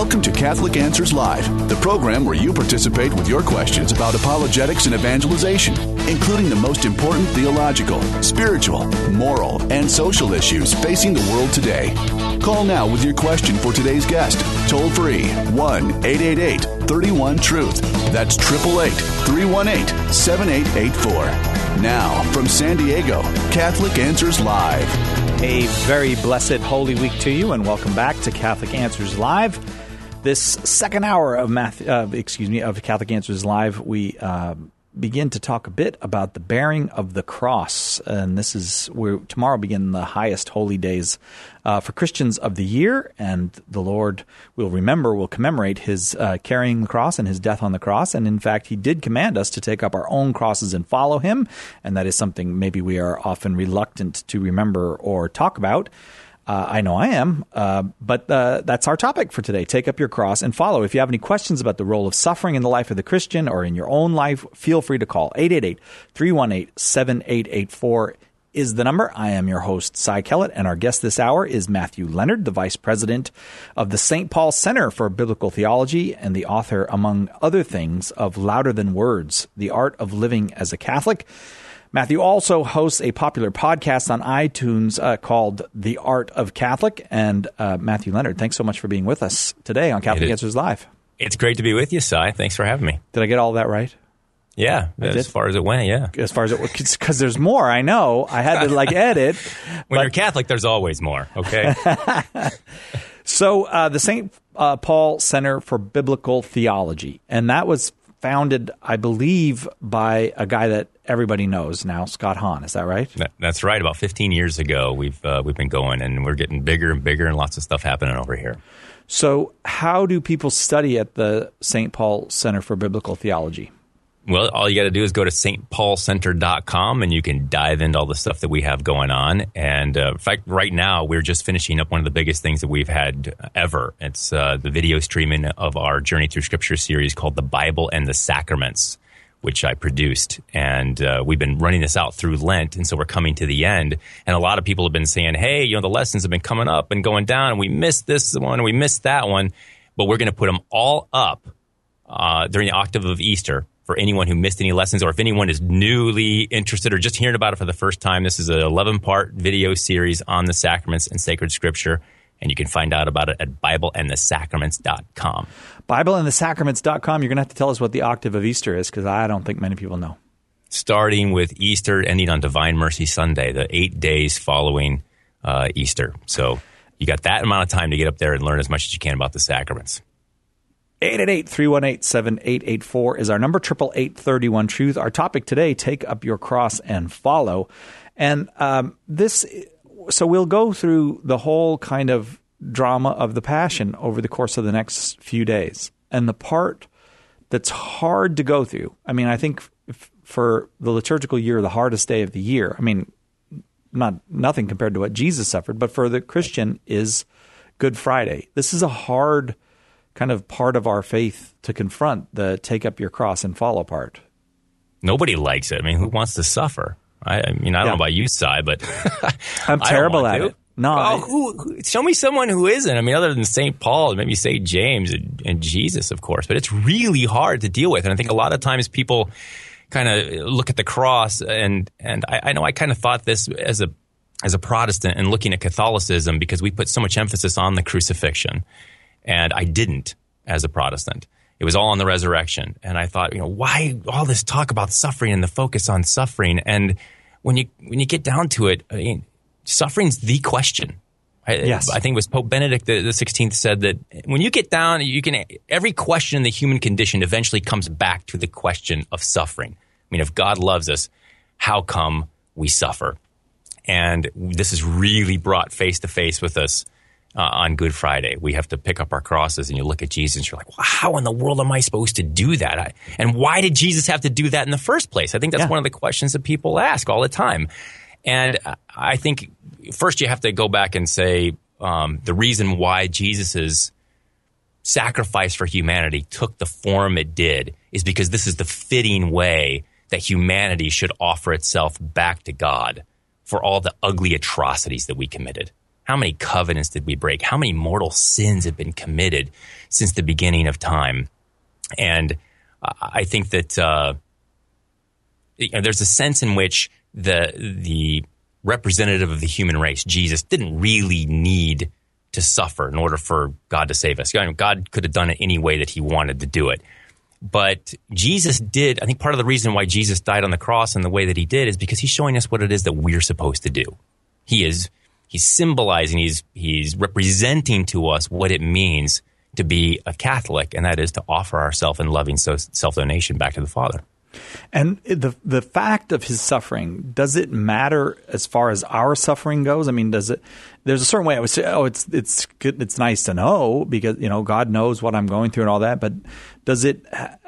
Welcome to Catholic Answers Live, the program where you participate with your questions about apologetics and evangelization, including the most important theological, spiritual, moral, and social issues facing the world today. Call now with your question for today's guest. Toll free 1-888-31-TRUTH. That's 888-318-7884. Now, from San Diego, Catholic Answers Live. A very blessed Holy Week to you, and welcome back to Catholic Answers Live. This second hour of Catholic Answers Live, we begin to talk a bit about the bearing of the cross, and this is where tomorrow begin the highest holy days for Christians of the year, and the Lord will commemorate his carrying the cross and his death on the cross, and in fact, he did command us to take up our own crosses and follow him, and that is something maybe we are often reluctant to remember or talk about. I know I am, but that's our topic for today. Take up your cross and follow. If you have any questions about the role of suffering in the life of the Christian or in your own life, feel free to call. 888-318-7884 is the number. I am your host, Cy Kellett, and our guest this hour is Matthew Leonard, the Vice President of the St. Paul Center for Biblical Theology and the author, among other things, of Louder Than Words, The Art of Living as a Catholic. Matthew also hosts a popular podcast on iTunes called The Art of Catholic. And Matthew Leonard, thanks so much for being with us today on Catholic Answers Live. It's great to be with you, Cy. Thanks for having me. Did I get all of that right? Yeah, as far as it went, yeah. As far as it went, because there's more, I know. I had to edit. When you're Catholic, there's always more, okay? So the St. Paul Center for Biblical Theology, and that was founded, I believe, by a guy that everybody knows now, Scott Hahn. Is that right? That's right. About 15 years ago, we've been going, and we're getting bigger and bigger, and lots of stuff happening over here. So how do people study at the St. Paul Center for Biblical Theology? Well, all you got to do is go to stpaulcenter.com, and you can dive into all the stuff that we have going on. And in fact, right now, we're just finishing up one of the biggest things that we've had ever. It's the video streaming of our Journey Through Scripture series called The Bible and the Sacraments, which I produced. And we've been running this out through Lent, and so we're coming to the end. And a lot of people have been saying, hey, the lessons have been coming up and going down, and we missed this one, and we missed that one. But we're going to put them all up during the octave of Easter. For anyone who missed any lessons, or if anyone is newly interested or just hearing about it for the first time, this is an 11-part video series on the sacraments and sacred scripture, and you can find out about it at BibleandTheSacraments.com. BibleandTheSacraments.com. You're going to have to tell us what the octave of Easter is, because I don't think many people know. Starting with Easter, ending on Divine Mercy Sunday, the 8 days following Easter. So you got that amount of time to get up there and learn as much as you can about the sacraments. 888-318-7884 is our number, 888-31-TRUTH. Our topic today, take up your cross and follow. And so we'll go through the whole kind of drama of the Passion over the course of the next few days. And the part that's hard to go through, I mean, I think for the liturgical year, the hardest day of the year, I mean, nothing compared to what Jesus suffered, but for the Christian is Good Friday. This is a hard kind of part of our faith to confront, the take up your cross and follow part. Nobody likes it. I mean, who wants to suffer? I don't know about you, Cy, but I'm terrible at it. No, show me someone who isn't. I mean, other than St. Paul, maybe St. James and Jesus, of course. But it's really hard to deal with. And I think a lot of times people kind of look at the cross, and I know I kind of thought this as a Protestant and looking at Catholicism, because we put so much emphasis on the crucifixion. And I didn't as a Protestant. It was all on the resurrection. And I thought, why all this talk about suffering and the focus on suffering? And when you get down to it, I mean, suffering's the question. Yes. I think it was Pope Benedict the 16th said that when you get down, every question in the human condition eventually comes back to the question of suffering. I mean, if God loves us, how come we suffer? And this is really brought face to face with us. On Good Friday, we have to pick up our crosses, and you look at Jesus, and you're like, well, how in the world am I supposed to do that? And why did Jesus have to do that in the first place? I think that's one of the questions that people ask all the time. And I think first you have to go back and say the reason why Jesus's sacrifice for humanity took the form it did is because this is the fitting way that humanity should offer itself back to God for all the ugly atrocities that we committed. How many covenants did we break? How many mortal sins have been committed since the beginning of time? And I think that there's a sense in which the representative of the human race, Jesus, didn't really need to suffer in order for God to save us. God could have done it any way that he wanted to do it. But Jesus did. I think part of the reason why Jesus died on the cross in the way that he did is because he's showing us what it is that we're supposed to do. He's symbolizing, he's representing to us what it means to be a Catholic, and that is to offer ourselves in loving self-donation back to the Father. And the fact of his suffering, does it matter as far as our suffering goes? I mean, does it? There's a certain way I would say, it's good, it's nice to know because God knows what I'm going through and all that. But does it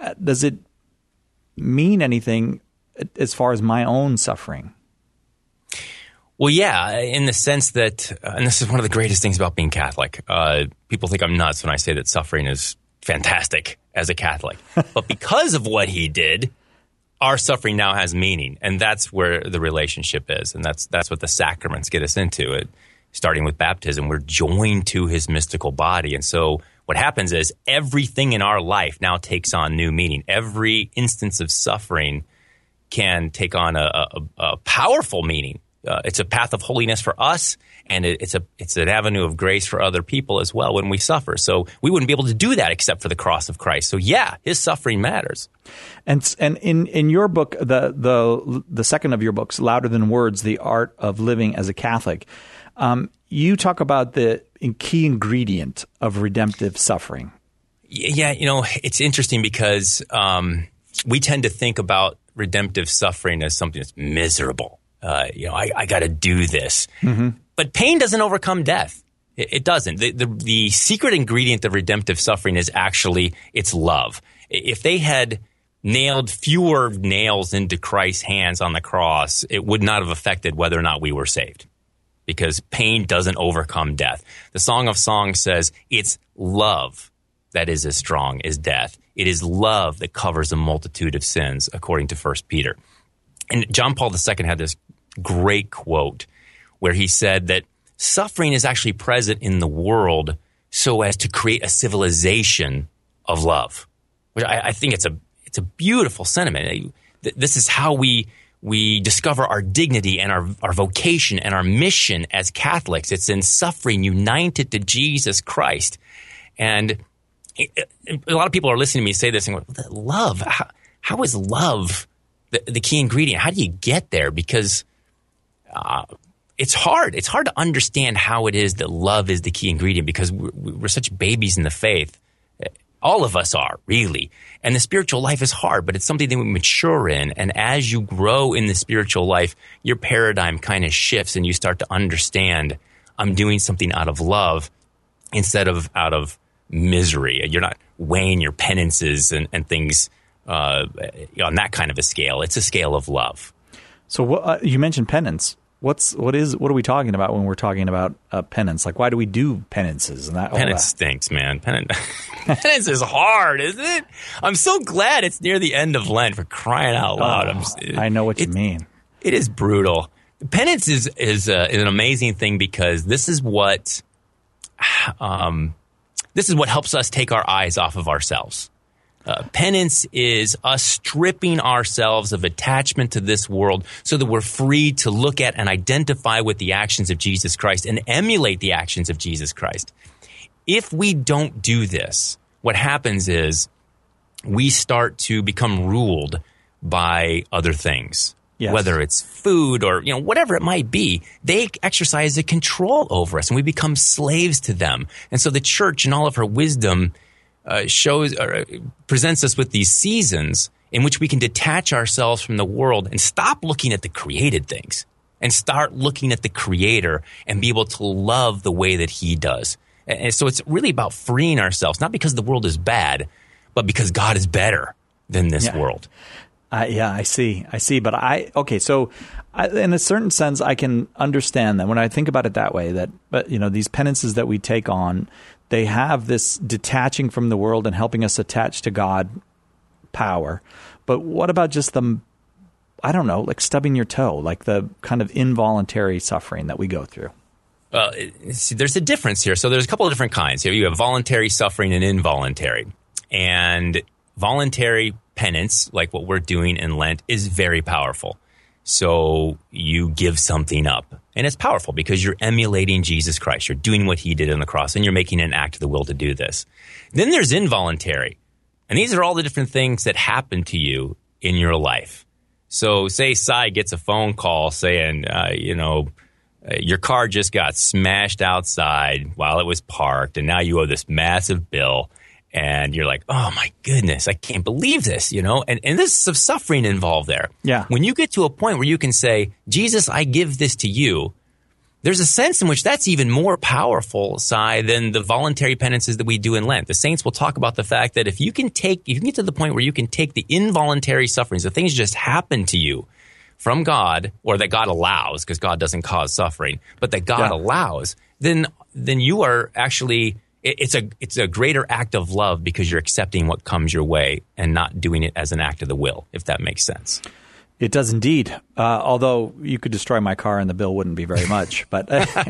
mean anything as far as my own suffering? Well, yeah, in the sense that, and this is one of the greatest things about being Catholic. People think I'm nuts when I say that suffering is fantastic as a Catholic, but because of what he did, our suffering now has meaning, and that's where the relationship is, and that's what the sacraments get us into. It starting with baptism, we're joined to his mystical body, and so what happens is everything in our life now takes on new meaning. Every instance of suffering can take on a powerful meaning. It's a path of holiness for us, and it's an avenue of grace for other people as well when we suffer. So we wouldn't be able to do that except for the cross of Christ. So yeah, his suffering matters. And in your book, the second of your books, Louder Than Words: The Art of Living as a Catholic, you talk about the key ingredient of redemptive suffering. Yeah, it's interesting because we tend to think about redemptive suffering as something that's miserable. I got to do this. Mm-hmm. But pain doesn't overcome death. It doesn't. The secret ingredient of redemptive suffering is actually it's love. If they had nailed fewer nails into Christ's hands on the cross, it would not have affected whether or not we were saved, because pain doesn't overcome death. The Song of Songs says it's love that is as strong as death. It is love that covers a multitude of sins, according to 1 Peter. And John Paul II had this great quote where he said that suffering is actually present in the world so as to create a civilization of love, which I think it's a beautiful sentiment. This is how we discover our dignity and our vocation and our mission as Catholics. It's in suffering united to Jesus Christ. And a lot of people are listening to me say this and go, love, how is love the key ingredient? How do you get there? Because it's hard. It's hard to understand how it is that love is the key ingredient, because we're such babies in the faith. All of us are, really. And the spiritual life is hard, but it's something that we mature in. And as you grow in the spiritual life, your paradigm kind of shifts and you start to understand, I'm doing something out of love instead of out of misery. You're not weighing your penances and things on that kind of a scale. It's a scale of love. So you mentioned penance. What are we talking about when we're talking about penance? Like, why do we do penances? And penance stinks, man. Penance is hard, isn't it? I'm so glad it's near the end of Lent, for crying out loud. I know what you mean. It is brutal. Penance is an amazing thing, because this is what helps us take our eyes off of ourselves. Penance is us stripping ourselves of attachment to this world so that we're free to look at and identify with the actions of Jesus Christ and emulate the actions of Jesus Christ. If we don't do this, what happens is we start to become ruled by other things. Yes. Whether it's food or whatever it might be, they exercise a control over us and we become slaves to them. And so the church, in all of her wisdom, presents us with these seasons in which we can detach ourselves from the world and stop looking at the created things and start looking at the Creator and be able to love the way that He does. And so it's really about freeing ourselves, not because the world is bad, but because God is better than this world. I see. But so in a certain sense, I can understand that when I think about it that way, that, these penances that we take on, they have this detaching from the world and helping us attach to God power. But what about just like stubbing your toe, like the kind of involuntary suffering that we go through? See, there's a difference here. So there's a couple of different kinds. You have voluntary suffering and involuntary. And voluntary penance, like what we're doing in Lent, is very powerful. So you give something up. And it's powerful because you're emulating Jesus Christ. You're doing what he did on the cross, and you're making an act of the will to do this. Then there's involuntary. And these are all the different things that happen to you in your life. So say Cy gets a phone call saying, your car just got smashed outside while it was parked, and now you owe this massive bill. And you're like, oh, my goodness, I can't believe this, And there's some suffering involved there. Yeah. When you get to a point where you can say, Jesus, I give this to you, there's a sense in which that's even more powerful, Cy, than the voluntary penances that we do in Lent. The saints will talk about the fact that if you can get to the point where you can take the involuntary sufferings, the things just happen to you from God, or that God allows, because God doesn't cause suffering, but that God allows, then you are actually... It's a greater act of love because you're accepting what comes your way and not doing it as an act of the will, if that makes sense. It does indeed. Although you could destroy my car and the bill wouldn't be very much. But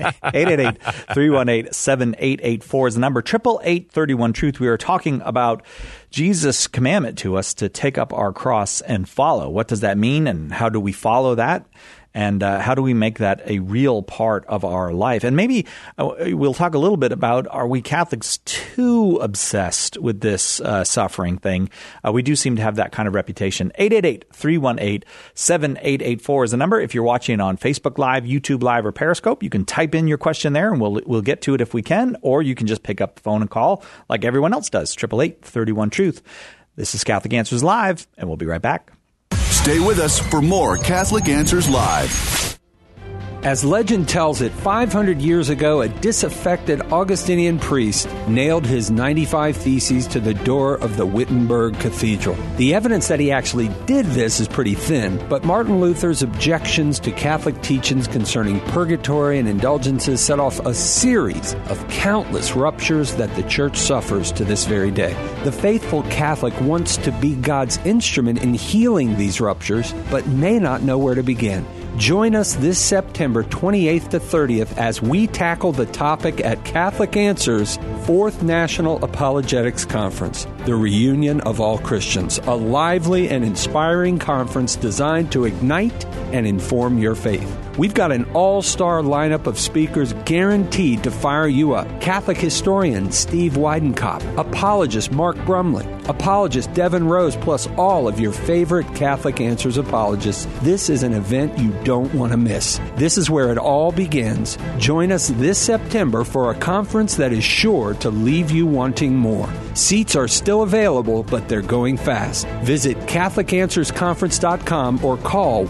888-318-7884 is the number. 888-31-TRUTH. We are talking about Jesus' commandment to us to take up our cross and follow. What does that mean, and how do we follow that? And how do we make that a real part of our life? And maybe we'll talk a little bit about, are we Catholics too obsessed with this suffering thing? We do seem to have that kind of reputation. 888-318-7884 is the number. If you're watching on Facebook Live, YouTube Live, or Periscope, you can type in your question there, and we'll get to it if we can. Or you can just pick up the phone and call like everyone else does. 888-31-TRUTH. This is Catholic Answers Live, and we'll be right back. Stay with us for more Catholic Answers Live. As legend tells it, 500 years ago, a disaffected Augustinian priest nailed his 95 Theses to the door of the Wittenberg Cathedral. The evidence that he actually did this is pretty thin, but Martin Luther's objections to Catholic teachings concerning purgatory and indulgences set off a series of countless ruptures that the Church suffers to this very day. The faithful Catholic wants to be God's instrument in healing these ruptures, but may not know where to begin. Join us this September 28th to 30th as we tackle the topic at Catholic Answers' 4th National Apologetics Conference, the reunion of all Christians, a lively and inspiring conference designed to ignite and inform your faith. We've got an all-star lineup of speakers guaranteed to fire you up. Catholic historian Steve Weidenkopf, apologist Mark Brumley, apologist Devin Rose, plus all of your favorite Catholic Answers apologists. This is an event you don't want to miss. This is where it all begins. Join us this September for a conference that is sure to leave you wanting more. Seats are still available, but they're going fast. Visit CatholicAnswersConference.com or call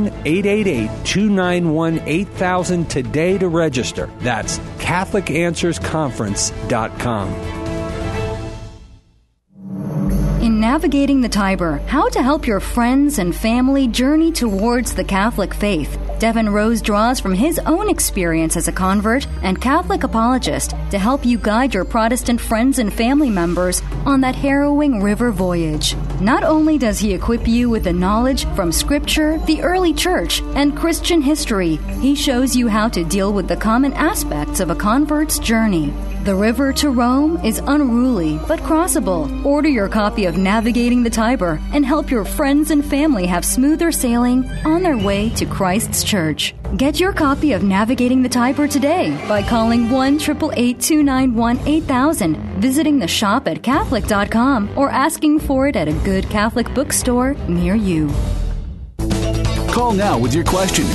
1-888-291-8000 today to register. That's CatholicAnswersConference.com. In Navigating the Tiber, how to help your friends and family journey towards the Catholic faith, Devin Rose draws from his own experience as a convert and Catholic apologist to help you guide your Protestant friends and family members on that harrowing river voyage. Not only does he equip you with the knowledge from Scripture, the early Church, and Christian history, he shows you how to deal with the common aspects of a convert's journey. The river to Rome is unruly but crossable. Order your copy of Navigating the Tiber and help your friends and family have smoother sailing on their way to Christ's Church. Get your copy of Navigating the Tiber today by calling 1-888-291-8000, visiting the shop at Catholic.com, or asking for it at a good Catholic bookstore near you. Call now with your question.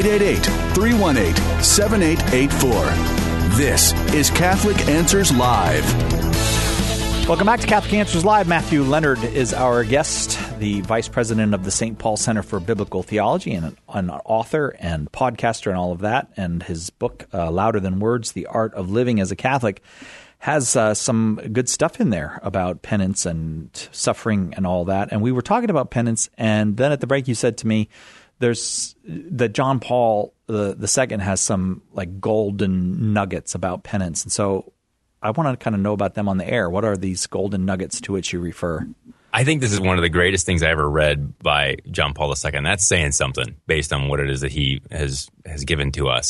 888-318-7884. This is Catholic Answers Live. Welcome back to Catholic Answers Live. Matthew Leonard is our guest, the vice president of the St. Paul Center for Biblical Theology, and an author and podcaster and all of that. And his book, Louder Than Words, The Art of Living as a Catholic, has some good stuff in there about penance and suffering and all that. And we were talking about penance, and then at the break you said to me, there's that John Paul II has some like golden nuggets about penance. And so I want to kind of know about them on the air. What are these golden nuggets to which you refer? I think this is one of the greatest things I ever read by John Paul II. That's saying something based on what it is that he has given to us.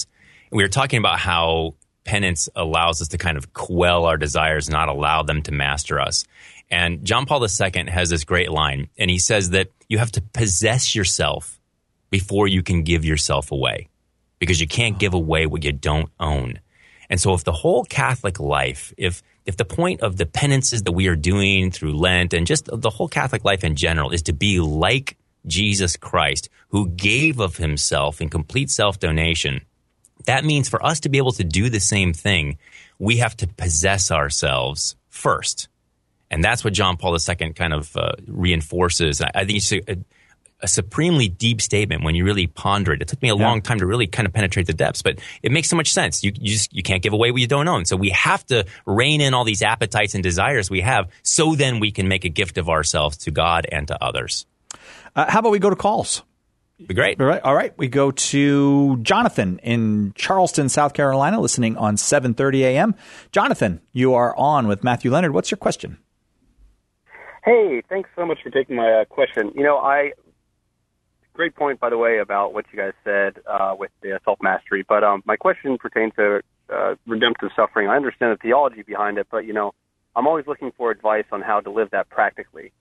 We were talking about how penance allows us to kind of quell our desires, not allow them to master us. And John Paul II has this great line, and he says that you have to possess yourself before you can give yourself away, because you can't give away what you don't own. And so if the whole Catholic life, if the point of the penances that we are doing through Lent and just the whole Catholic life in general is to be like Jesus Christ, who gave of himself in complete self-donation, that means for us to be able to do the same thing, we have to possess ourselves first. And that's what John Paul II kind of reinforces. I think it's a supremely deep statement when you really ponder it. It took me a long time to really kind of penetrate the depths, but it makes so much sense. You can't give away what you don't own. So we have to rein in all these appetites and desires we have, so then we can make a gift of ourselves to God and to others. How about we go to calls? Be great. All right. We go to Jonathan in Charleston, South Carolina, listening on 7:30 a.m. Jonathan, you are on with Matthew Leonard. What's your question? Hey, thanks so much for taking my question. Great point, by the way, about what you guys said with the self-mastery. But my question pertains to redemptive suffering. I understand the theology behind it, but, I'm always looking for advice on how to live that practically.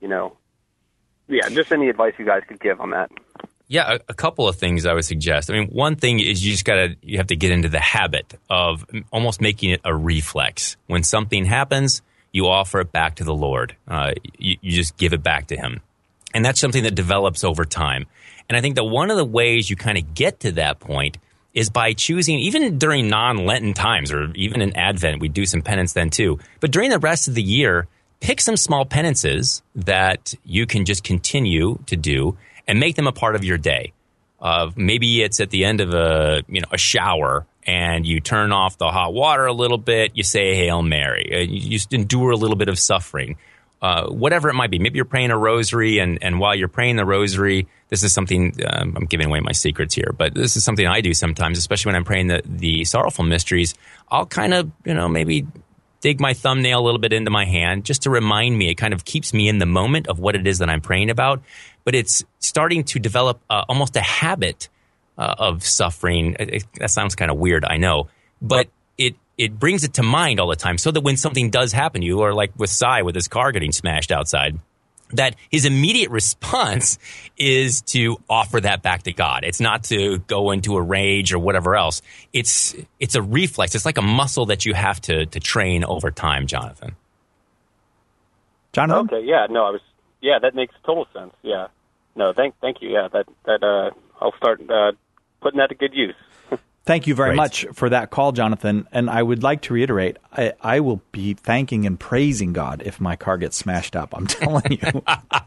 Just any advice you guys could give on that. Yeah, a couple of things I would suggest. I mean, one thing is you have to get into the habit of almost making it a reflex. When something happens, you offer it back to the Lord. You just give it back to him. And that's something that develops over time. And I think that one of the ways you kind of get to that point is by choosing, even during non-Lenten times or even in Advent, we do some penance then too. But during the rest of the year, pick some small penances that you can just continue to do and make them a part of your day. Maybe it's at the end of a shower and you turn off the hot water a little bit, you say a Hail Mary, you just endure a little bit of suffering. Whatever it might be. Maybe you're praying a rosary, and while you're praying the rosary, this is something, I'm giving away my secrets here, but this is something I do sometimes, especially when I'm praying the sorrowful mysteries. I'll kind of, maybe dig my thumbnail a little bit into my hand just to remind me. It kind of keeps me in the moment of what it is that I'm praying about. But it's starting to develop almost a habit of suffering. That sounds kind of weird, I know, but it brings it to mind all the time, so that when something does happen to you, or like with Cy with his car getting smashed outside, that his immediate response is to offer that back to God. It's not to go into a rage or whatever else. It's a reflex. It's like a muscle that you have to train over time, Jonathan. Jonathan? Okay, that makes total sense. Yeah. No, thank you. Yeah, that I'll start putting that to good use. Thank you very much for that call, Jonathan. And I would like to reiterate, I will be thanking and praising God if my car gets smashed up. I'm telling you.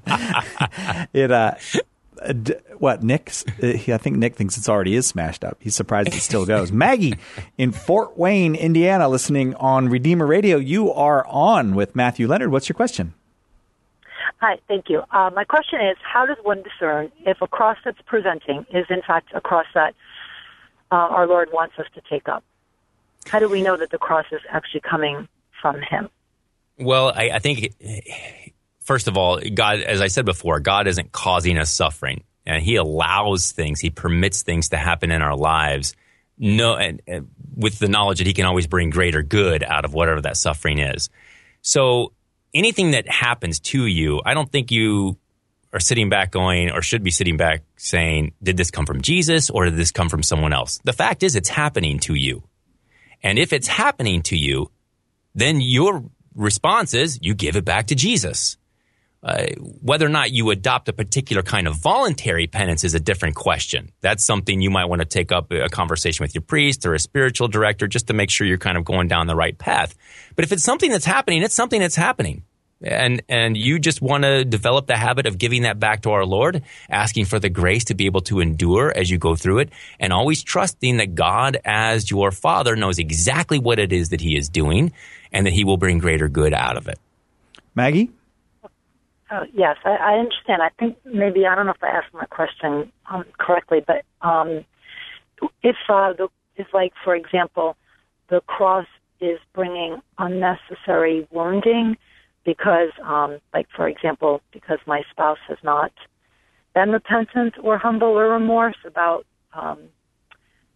Nick? I think Nick thinks it already is smashed up. He's surprised it still goes. Maggie in Fort Wayne, Indiana, listening on Redeemer Radio. You are on with Matthew Leonard. What's your question? Hi, thank you. My question is, how does one discern if a cross that's presenting is in fact a cross that our Lord wants us to take up? How do we know that the cross is actually coming from him? Well, I think, first of all, God, as I said before, God isn't causing us suffering. And he allows things, he permits things to happen in our lives, and with the knowledge that he can always bring greater good out of whatever that suffering is. So anything that happens to you, I don't think you are sitting back going, or should be sitting back saying, did this come from Jesus or did this come from someone else? The fact is, it's happening to you. And if it's happening to you, then your response is you give it back to Jesus. Whether or not you adopt a particular kind of voluntary penance is a different question. That's something you might want to take up a conversation with your priest or a spiritual director just to make sure you're kind of going down the right path. But if it's something that's happening, it's something that's happening. And you just want to develop the habit of giving that back to our Lord, asking for the grace to be able to endure as you go through it, and always trusting that God, as your Father, knows exactly what it is that he is doing and that he will bring greater good out of it. Maggie? Yes, I understand. I think maybe, I don't know if I asked my question correctly, but if like, for example, the cross is bringing unnecessary wounding, because, like, for example, because my spouse has not been repentant or humble or remorse about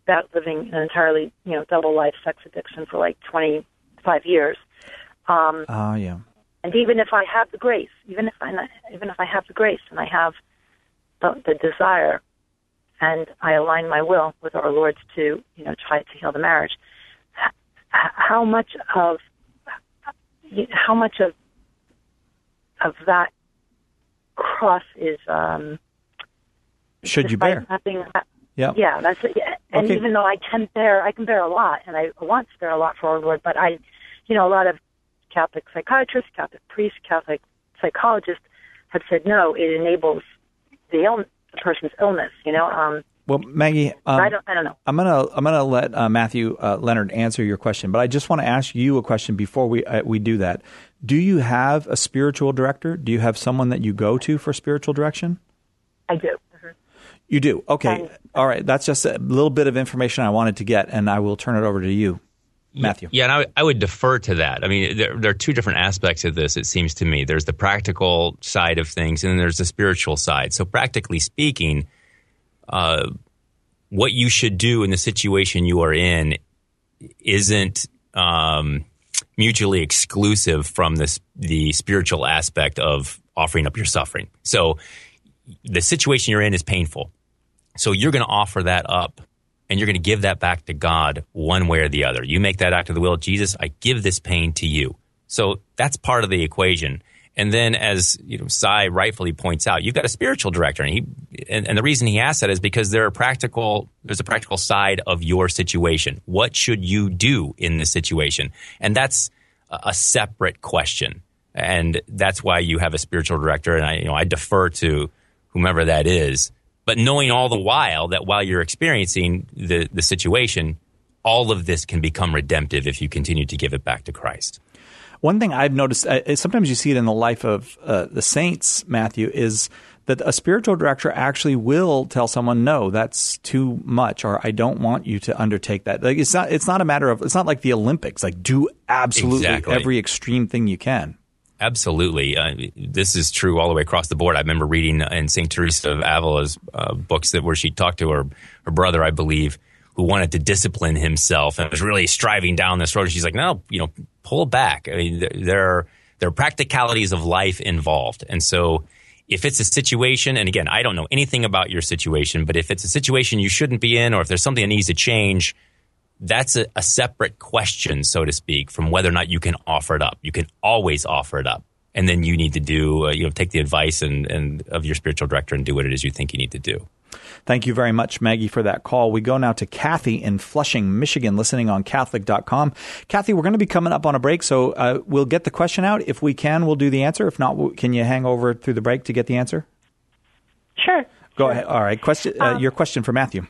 living an entirely, double life sex addiction for like 25 years. Yeah. And even if I have the grace, even if I have the grace and I have the desire, and I align my will with our Lord's to, try to heal the marriage, how much of that cross is should you bear? Yeah, that's it. And okay. Even though I can bear a lot, and I want to bear a lot for our Lord, but a lot of Catholic psychiatrists, Catholic priests, Catholic psychologists have said no. It enables the person's illness. Well, Maggie, I don't know. I'm gonna let Matthew Leonard answer your question, but I just want to ask you a question before we do that. Do you have a spiritual director? Do you have someone that you go to for spiritual direction? I do. Mm-hmm. You do? Okay. All right. That's just a little bit of information I wanted to get, and I will turn it over to you, Matthew. Yeah, and I would defer to that. I mean, there are two different aspects of this, it seems to me. There's the practical side of things, and then there's the spiritual side. So practically speaking, what you should do in the situation you are in isn't mutually exclusive from the spiritual aspect of offering up your suffering. So the situation you're in is painful. So you're going to offer that up, and you're going to give that back to God one way or the other. You make that act of the will of Jesus. I give this pain to you. So that's part of the equation. And then, as Cy rightfully points out, you've got a spiritual director, and the reason he asks that is because there's a practical side of your situation. What should you do in this situation? And that's a separate question, and that's why you have a spiritual director. And I defer to whomever that is, but knowing all the while that while you're experiencing the situation, all of this can become redemptive if you continue to give it back to Christ. One thing I've noticed, sometimes you see it in the life of the saints, Matthew, is that a spiritual director actually will tell someone, no, that's too much, or I don't want you to undertake that. Like it's not a matter of, it's not like the Olympics, like do absolutely every extreme thing you can. Absolutely. This is true all the way across the board. I remember reading in St. Teresa of Avila's books where she talked to her brother, I believe, who wanted to discipline himself and was really striving down this road. She's like, no, pull back. I mean, there are practicalities of life involved. And so if it's a situation, and again, I don't know anything about your situation, but if it's a situation you shouldn't be in, or if there's something that needs to change, that's a separate question, so to speak, from whether or not you can offer it up. You can always offer it up. And then you need to do, take the advice and of your spiritual director and do what it is you think you need to do. Thank you very much, Maggie, for that call. We go now to Kathy in Flushing, Michigan, listening on Catholic.com. Kathy, we're going to be coming up on a break, so we'll get the question out. If we can, we'll do the answer. If not, can you hang over through the break to get the answer? Sure. Go ahead. All right. Your question for Matthew.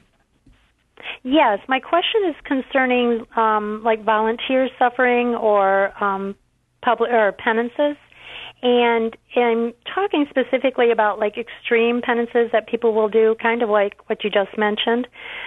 Yes, my question is concerning like volunteer suffering or public or penances. And I'm talking specifically about like extreme penances that people will do, kind of like what you just mentioned,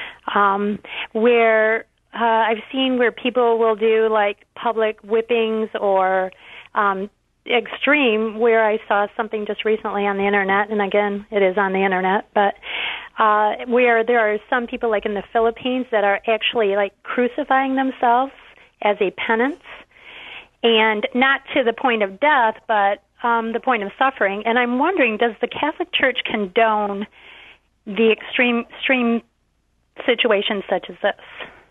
where I've seen where people will do like public whippings or extreme, where I saw something just recently on the internet, and again, it is on the internet, but where there are some people like in the Philippines that are actually like crucifying themselves as a penance. And not to the point of death, but the point of suffering. And I'm wondering, does the Catholic Church condone the extreme situations such as this?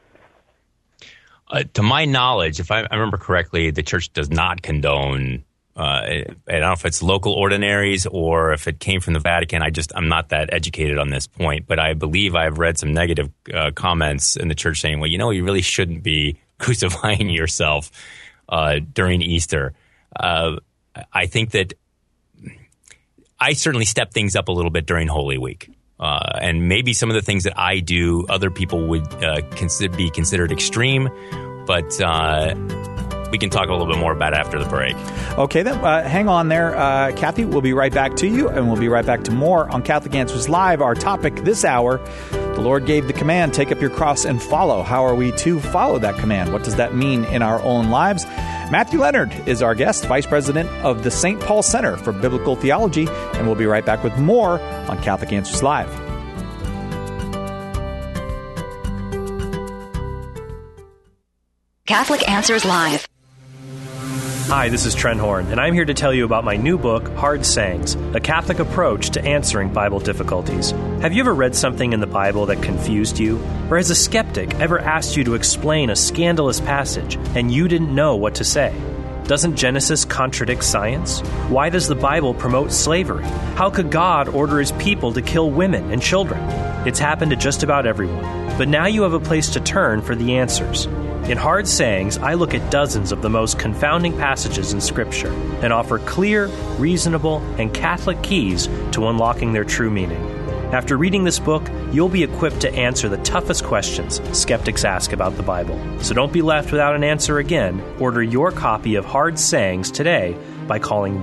To my knowledge, if I remember correctly, the Church does not condone, I don't know if it's local ordinaries or if it came from the Vatican. I'm not that educated on this point, but I believe I've read some negative comments in the Church saying, well, you really shouldn't be crucifying yourself during Easter. I think that I certainly step things up a little bit during Holy Week. And maybe some of the things that I do, other people would be considered extreme. But we can talk a little bit more about it after the break. Okay, then hang on there, Kathy. We'll be right back to you, and we'll be right back to more on Catholic Answers Live. Our topic this hour, the Lord gave the command, take up your cross and follow. How are we to follow that command? What does that mean in our own lives? Matthew Leonard is our guest, Vice President of the St. Paul Center for Biblical Theology, and we'll be right back with more on Catholic Answers Live. Catholic Answers Live. Hi, this is Trent Horn, and I'm here to tell you about my new book, Hard Sayings, a Catholic approach to answering Bible difficulties. Have you ever read something in the Bible that confused you? Or has a skeptic ever asked you to explain a scandalous passage and you didn't know what to say? Doesn't Genesis contradict science? Why does the Bible promote slavery? How could God order his people to kill women and children? It's happened to just about everyone. But now you have a place to turn for the answers. In Hard Sayings, I look at dozens of the most confounding passages in Scripture and offer clear, reasonable, and Catholic keys to unlocking their true meaning. After reading this book, you'll be equipped to answer the toughest questions skeptics ask about the Bible. So don't be left without an answer again. Order your copy of Hard Sayings today by calling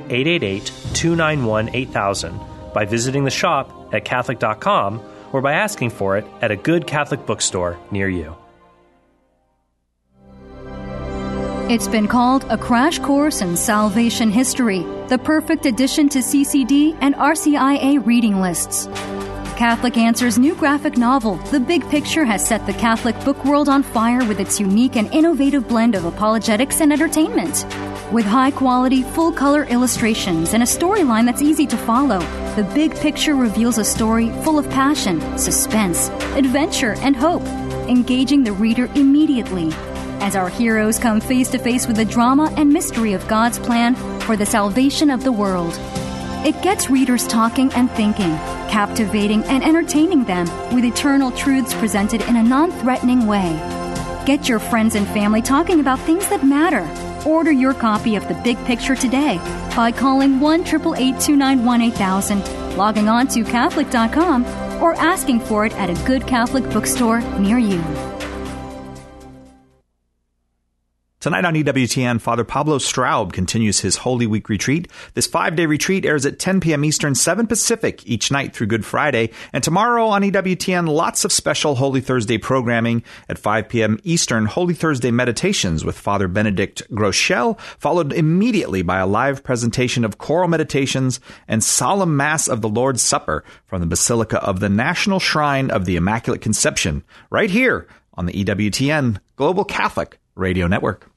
1-888-291-8000, by visiting the shop at Catholic.com, or by asking for it at a good Catholic bookstore near you. It's been called a crash course in salvation history, the perfect addition to CCD and RCIA reading lists. Catholic Answers' new graphic novel, The Big Picture, has set the Catholic book world on fire with its unique and innovative blend of apologetics and entertainment. With high-quality, full-color illustrations and a storyline that's easy to follow, The Big Picture reveals a story full of passion, suspense, adventure, and hope, engaging the reader immediately as our heroes come face-to-face with the drama and mystery of God's plan for the salvation of the world. It gets readers talking and thinking, captivating and entertaining them with eternal truths presented in a non-threatening way. Get your friends and family talking about things that matter. Order your copy of The Big Picture today by calling 1-888-291-8000, logging on to Catholic.com, or asking for it at a good Catholic bookstore near you. Tonight on EWTN, Father Pablo Straub continues his Holy Week retreat. This 5-day retreat airs at 10 p.m. Eastern, 7 Pacific each night through Good Friday. And tomorrow on EWTN, lots of special Holy Thursday programming. At 5 p.m. Eastern, Holy Thursday Meditations with Father Benedict Groeschel, followed immediately by a live presentation of choral meditations and solemn Mass of the Lord's Supper from the Basilica of the National Shrine of the Immaculate Conception, right here on the EWTN Global Catholic Radio Network.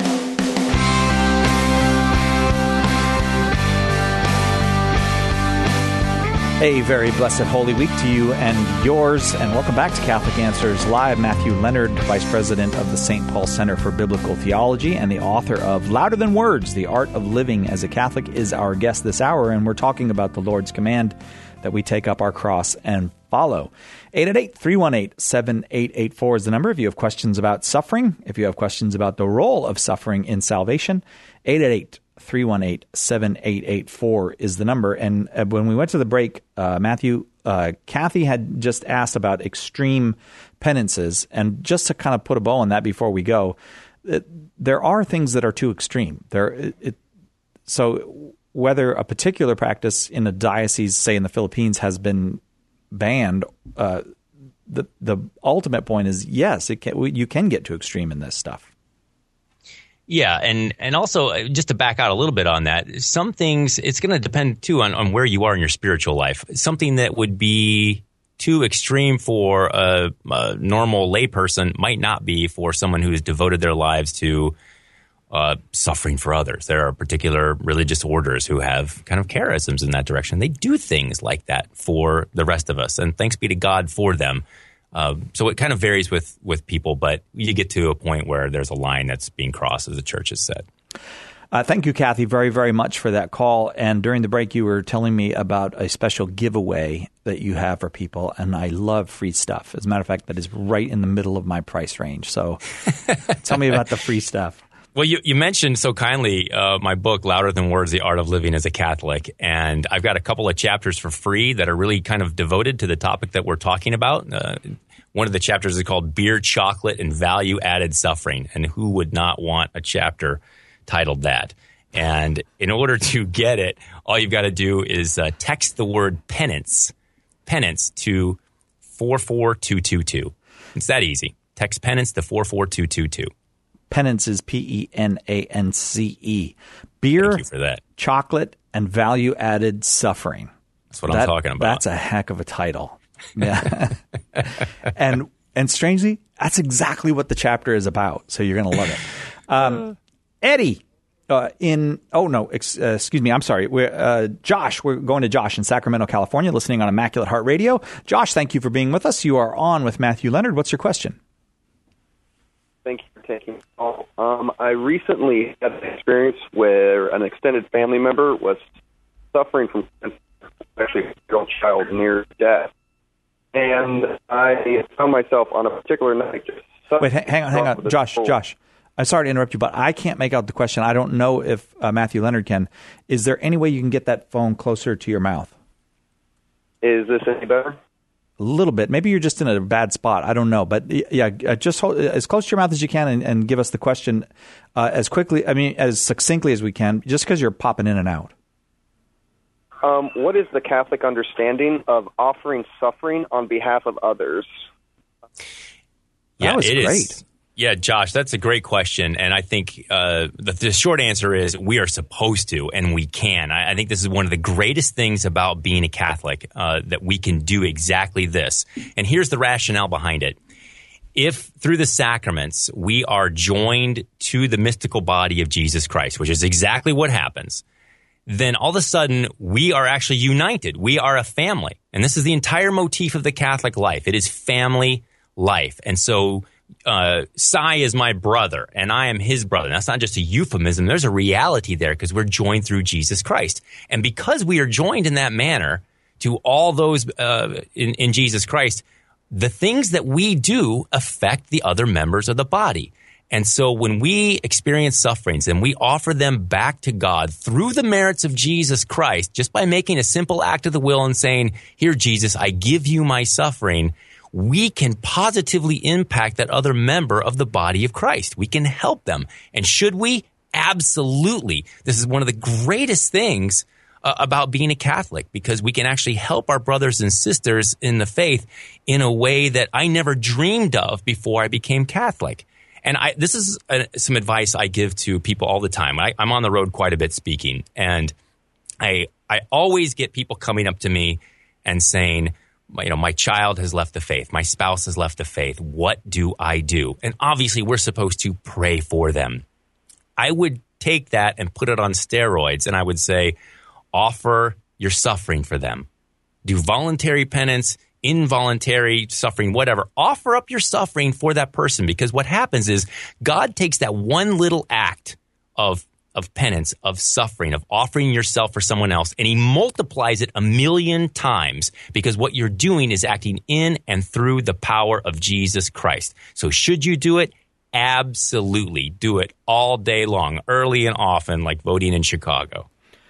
A very blessed Holy Week to you and yours, and welcome back to Catholic Answers Live. Matthew Leonard, Vice President of the St. Paul Center for Biblical Theology and the author of Louder Than Words, The Art of Living as a Catholic, is our guest this hour, and we're talking about the Lord's command that we take up our cross and follow. 888-318-7884 is the number if you have questions about suffering, if you have questions about the role of suffering in salvation. 888-318-7884 is the number. And when we went to the break, Matthew, Kathy had just asked about extreme penances. And just to kind of put a bow on that before we go, there are things that are too extreme. So whether a particular practice in a diocese, say in the Philippines, has been banned, the ultimate point is, yes, you can get too extreme in this stuff. Yeah, and also, just to back out a little bit on that, some things, it's going to depend, too, on where you are in your spiritual life. Something that would be too extreme for a normal layperson might not be for someone who has devoted their lives to suffering for others. There are particular religious orders who have kind of charisms in that direction. They do things like that for the rest of us, and thanks be to God for them. So it kind of varies with people, but you get to a point where there's a line that's being crossed, as the church has said. Thank you, Kathy, very, very much for that call. And during the break, you were telling me about a special giveaway that you have for people, and I love free stuff. As a matter of fact, that is right in the middle of my price range. So tell me about the free stuff. Well, you mentioned so kindly my book, Louder Than Words, The Art of Living as a Catholic. And I've got a couple of chapters for free that are really kind of devoted to the topic that we're talking about. One of the chapters is called Beer, Chocolate, and Value-Added Suffering. And who would not want a chapter titled that? And in order to get it, all you've got to do is text the word penance to 44222. It's that easy. Text penance to 44222. Penance is Penance. Beer, thank you for that. Chocolate, and value-added suffering. That's what I'm talking about. That's a heck of a title. Yeah. And strangely, That's exactly what the chapter is about. So you're going to love it. Eddie, excuse me. I'm sorry. Josh, we're going to Josh in Sacramento, California, listening on Immaculate Heart Radio. Josh, thank you for being with us. You are on with Matthew Leonard. What's your question? Thank you for taking the call. I recently had an experience where an extended family member was suffering from actually a girl child near death. And I found myself on a particular night just... Wait, hang on. Josh, I'm sorry to interrupt you, but I can't make out the question. I don't know if Matthew Leonard can. Is there any way you can get that phone closer to your mouth? Is this any better? A little bit. Maybe you're just in a bad spot. I don't know. But yeah, just hold as close to your mouth as you can and give us the question as succinctly as we can, just because you're popping in and out. What is the Catholic understanding of offering suffering on behalf of others? Yeah, that was it great. is. Yeah, Josh, that's a great question. And I think the short answer is we are supposed to, and we can. I think this is one of the greatest things about being a Catholic, that we can do exactly this. And here's the rationale behind it. If through the sacraments we are joined to the mystical body of Jesus Christ, which is exactly what happens, then all of a sudden we are actually united. We are a family. And this is the entire motif of the Catholic life. It is family life. And so Sai is my brother and I am his brother. And that's not just a euphemism. There's a reality there because we're joined through Jesus Christ. And because we are joined in that manner to all those in Jesus Christ, the things that we do affect the other members of the body. And so when we experience sufferings and we offer them back to God through the merits of Jesus Christ, just by making a simple act of the will and saying, here, Jesus, I give you my suffering, we can positively impact that other member of the body of Christ. We can help them. And should we? Absolutely. This is one of the greatest things about being a Catholic, because we can actually help our brothers and sisters in the faith in a way that I never dreamed of before I became Catholic. And this is some advice I give to people all the time. I'm on the road quite a bit speaking, and I always get people coming up to me and saying, my child has left the faith. My spouse has left the faith. What do I do? And obviously, we're supposed to pray for them. I would take that and put it on steroids, and I would say, offer your suffering for them. Do voluntary penance, involuntary suffering, whatever. Offer up your suffering for that person, because what happens is God takes that one little act of penance, of suffering, of offering yourself for someone else, and he multiplies it 1,000,000 times, because what you're doing is acting in and through the power of Jesus Christ. So should you do it? Absolutely. Do it all day long, early and often, like voting in Chicago.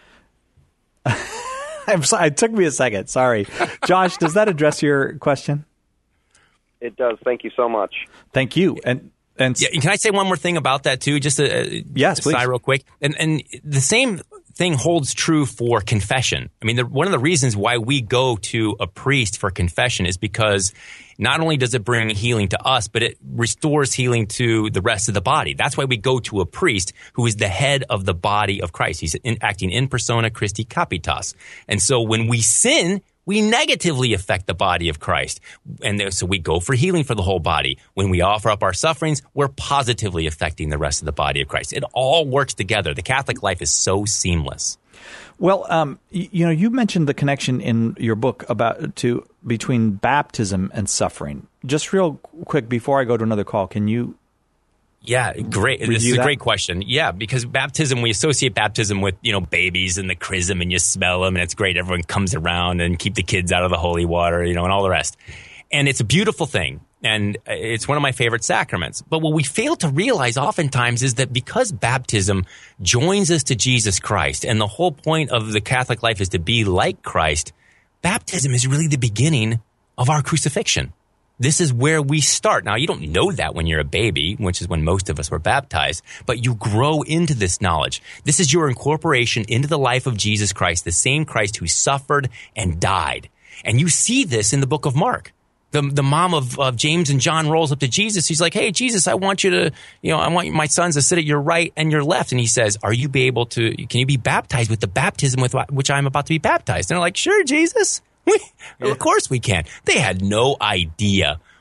I'm sorry, it took me a second. Sorry. Josh, does that address your question? It does. Thank you so much. Thank you. And yeah, can I say one more thing about that too? Just yes, please. Real quick. And the same thing holds true for confession. I mean, one of the reasons why we go to a priest for confession is because not only does it bring healing to us, but it restores healing to the rest of the body. That's why we go to a priest who is the head of the body of Christ. He's acting in persona Christi Capitas. And so when we sin, we negatively affect the body of Christ. And so we go for healing for the whole body. When we offer up our sufferings, we're positively affecting the rest of the body of Christ. It all works together. The Catholic life is so seamless. Well, you mentioned the connection in your book between baptism and suffering. Just real quick before I go to another call, can you? Yeah, great. This is a great question. Yeah, because baptism, we associate baptism with, babies and the chrism, and you smell them, and it's great. Everyone comes around and keep the kids out of the holy water, and all the rest. And it's a beautiful thing. And it's one of my favorite sacraments. But what we fail to realize oftentimes is that because baptism joins us to Jesus Christ, and the whole point of the Catholic life is to be like Christ, baptism is really the beginning of our crucifixion. This is where we start. Now, you don't know that when you're a baby, which is when most of us were baptized, but you grow into this knowledge. This is your incorporation into the life of Jesus Christ, the same Christ who suffered and died. And you see this in the book of Mark. The mom of James and John rolls up to Jesus. He's like, hey, Jesus, I want you to, I want my sons to sit at your right and your left. And he says, can you be baptized with the baptism with which I'm about to be baptized? And they're like, sure, Jesus. Of course we can. They had no idea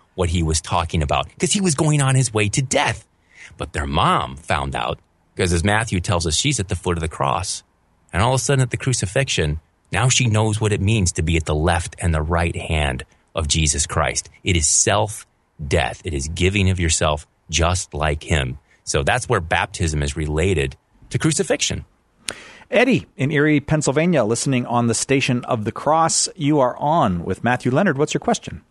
what he was talking about because he was going on his way to death. But their mom found out because, as Matthew tells us, she's at the foot of the cross. And all of a sudden at the crucifixion, now she knows what it means to be at the left and the right hand of Jesus Christ. It is self-death. It is giving of yourself just like him. So that's where baptism is related to crucifixion. Eddie in Erie, Pennsylvania, listening on the Station of the Cross. You are on with Matthew Leonard. What's your question?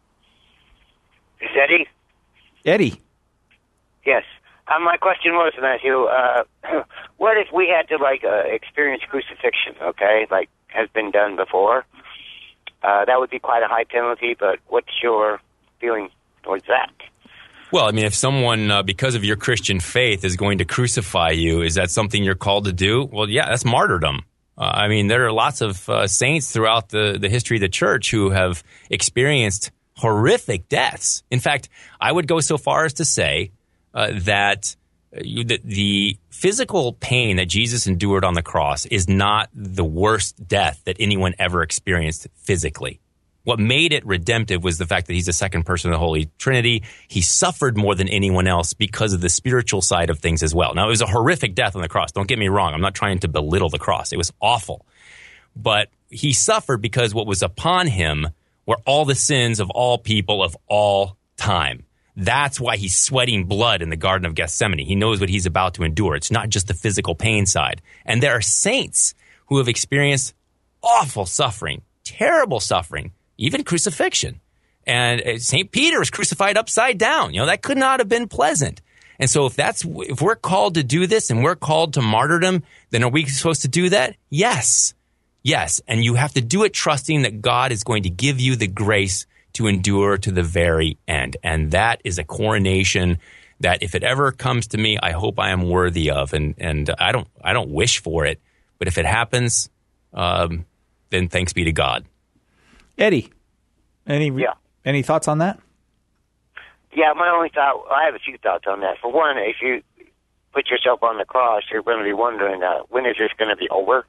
Is Eddie? Eddie. Yes. My question was, Matthew, what if we had to, experience crucifixion, okay, like has been done before? That would be quite a high penalty, but what's your feeling towards that? Well, I mean, if someone, because of your Christian faith, is going to crucify you, is that something you're called to do? Well, yeah, that's martyrdom. I mean, there are lots of saints throughout the history of the church who have experienced horrific deaths. In fact, I would go so far as to say that the physical pain that Jesus endured on the cross is not the worst death that anyone ever experienced physically. What made it redemptive was the fact that he's the second person of the Holy Trinity. He suffered more than anyone else because of the spiritual side of things as well. Now, it was a horrific death on the cross. Don't get me wrong. I'm not trying to belittle the cross. It was awful. But he suffered because what was upon him were all the sins of all people of all time. That's why he's sweating blood in the Garden of Gethsemane. He knows what he's about to endure. It's not just the physical pain side. And there are saints who have experienced awful suffering, terrible suffering, even crucifixion. And St. Peter was crucified upside down. That could not have been pleasant. And so if we're called to do this and we're called to martyrdom, then are we supposed to do that? Yes. Yes. And you have to do it trusting that God is going to give you the grace to endure to the very end. And that is a coronation that if it ever comes to me, I hope I am worthy of. And I don't wish for it, but if it happens, then thanks be to God. Eddie, any thoughts on that? Yeah, my only thought, I have a few thoughts on that. For one, if you put yourself on the cross, you're going to be wondering, when is this going to be over?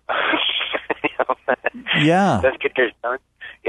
Yeah. Let's get this done,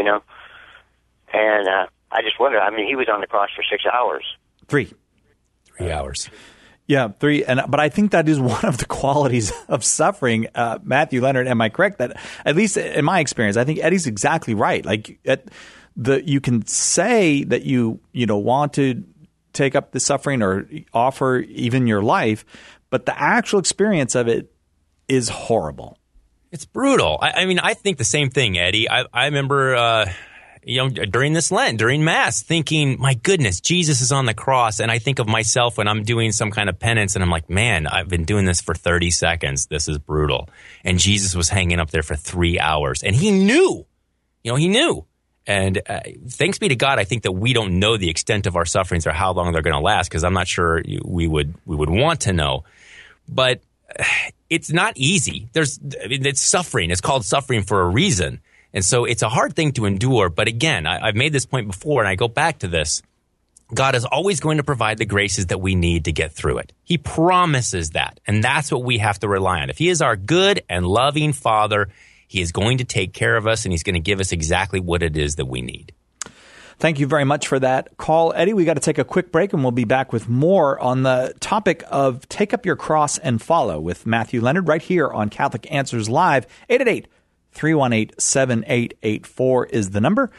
And I just wonder, he was on the cross for 6 hours. 3 hours. Yeah, 3. But I think that is one of the qualities of suffering. Matthew Leonard, am I correct? That, at least in my experience, I think Eddie's exactly right. You can say that you want to take up the suffering or offer even your life, but the actual experience of it is horrible. It's brutal. I think the same thing, Eddie. I remember during this Lent, during Mass, thinking, my goodness, Jesus is on the cross. And I think of myself when I'm doing some kind of penance and I'm like, man, I've been doing this for 30 seconds. This is brutal. And Jesus was hanging up there for 3 hours. And he knew, he knew. And thanks be to God, I think that we don't know the extent of our sufferings or how long they're going to last, because I'm not sure we would want to know. But it's not easy. It's suffering. It's called suffering for a reason. And so it's a hard thing to endure. But again, I've made this point before, and I go back to this. God is always going to provide the graces that we need to get through it. He promises that. And that's what we have to rely on. If he is our good and loving Father, he is going to take care of us, and he's going to give us exactly what it is that we need. Thank you very much for that call, Eddie. We got to take a quick break, and we'll be back with more on the topic of Take Up Your Cross and Follow with Matthew Leonard right here on Catholic Answers Live. 888-318-7884 is the number.